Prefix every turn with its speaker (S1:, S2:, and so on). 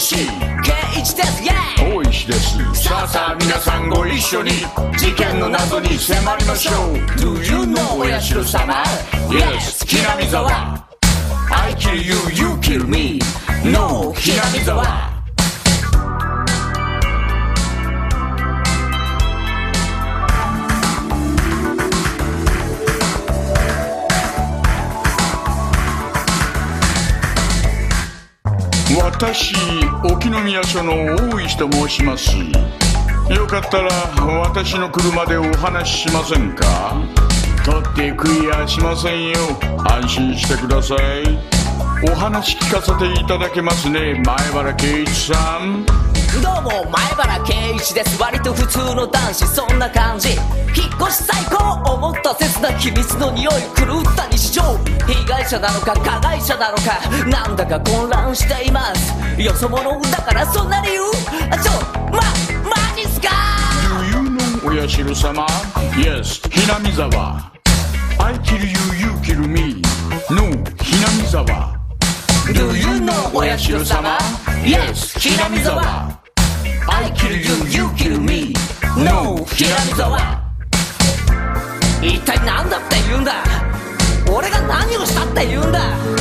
S1: MC 圭一です、イェイ。
S2: 大石です。さあさあ皆さんご一緒に事件の謎に迫りましょう。
S1: Do you know お社様
S2: Yes 木南沢 I kill you you kill me
S1: No 木南沢。
S2: 私沖宮署の大石と申します。よかったら私の車でお話ししませんか？取って食いやしませんよ。安心してください。お話聞かせていただけますね、前原圭一さん。
S1: どうも前原圭一です。割と普通の男子そんな感じ。引っ越し最高思った切な秘密の匂い狂った日常。被害者なのか加害者なのかなんだか混乱しています。よそ者だからそんな理由マジっすか？
S2: Do you know お社様 Yes 木南沢 I kill you you kill me No 木南沢
S1: Do you know お社様 Yes 木南沢 I kill you you kill me No 木南沢。一体何だって言うんだ？俺が何をしたって言うんだ？